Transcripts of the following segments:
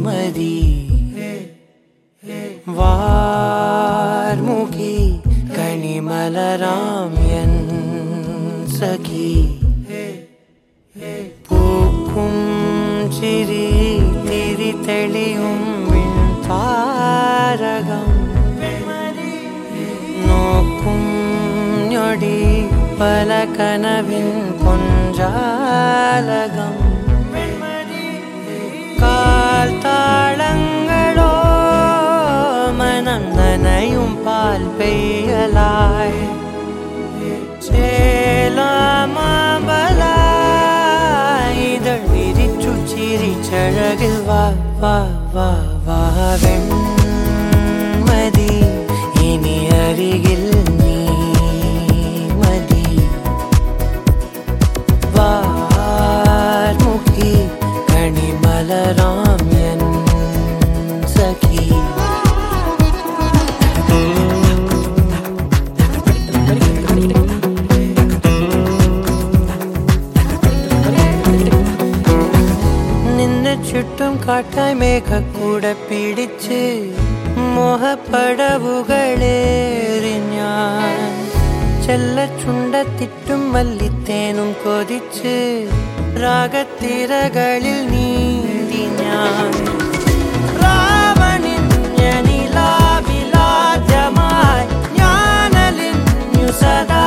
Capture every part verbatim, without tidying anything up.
മതി വാർമുഖി കണിമലരാം എൻ സഖി പൂക്കും ചിരി തിരി തെളിയും താരകം നോക്കും ഞൊടി പല കനവിൻ പൊഞ്ചാലകം കാൽ താളങ്ങളോ മനം നനയും പാൽ പെയ്യലായി ചേലാമബലായി ഇതൾ വിരിച്ചു ചിരിച്ചഴകിൽ വാ വാ വാ വാ വെൺമതി ഇനി അരികിൽ നീ മതി വാർമുഖി കണിമലരാം എൻ സഖി നിന്നെ ചുറ്റും കാട്ടായി മേഘക്കൂട പിടിച്ച് മോഹപ്പടവുകളേറി ഞാൻ ചെല്ല ചുണ്ടത്തിട്ടും മല്ലിത്തേനും കൊതിച്ച് രാഗത്തിരകളിൽ നീന്തി ഞാൻ രാവണിഞ്ഞനിലാവിലാദ്യമായി ഞാനലിഞ്ഞു സദാ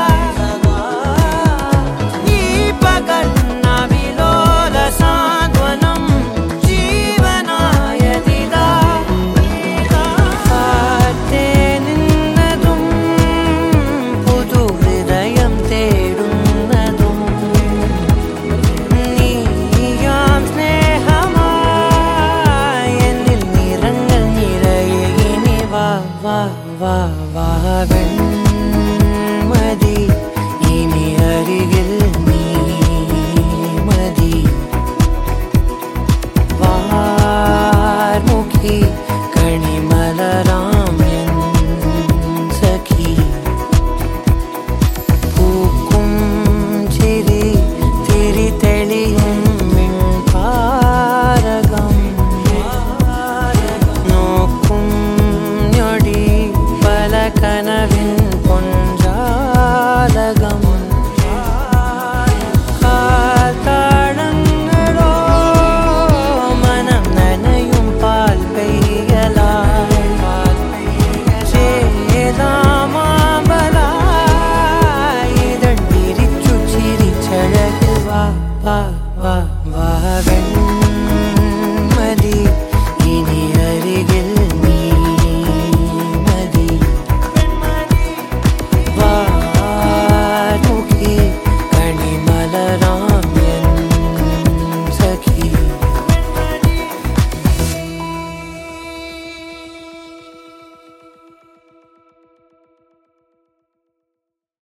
ഈ പകൽ നവിലോല സാന്ത്വനം ജീവനായതിതാ കാറ്റേ നിന്നതും പുതു ഹൃദയം തേടുന്നതും നീയാം സ്നേഹമായി എന്നിൽ നിറങ്ങൾ നിറയെ ഇനി വാ വാ വാ വാ വെൺമതി ഇനി അരികിൽ നീ മതി വാർമുഖി കണിമലരാം എൻ സഖി പൂക്കും ചിരി തിരി തെളിയും താരകം നോക്കും ഞൊടി പല കനവിൻ പൊഞ്ചാലകം കാൽത്താളങ്ങളോ മനം നനയും പാൽ പെയ്യലായി ചേലാമബലായി ഇതൾ വിരിച്ചു ചിരിച്ചഴകിൽ വാ വാ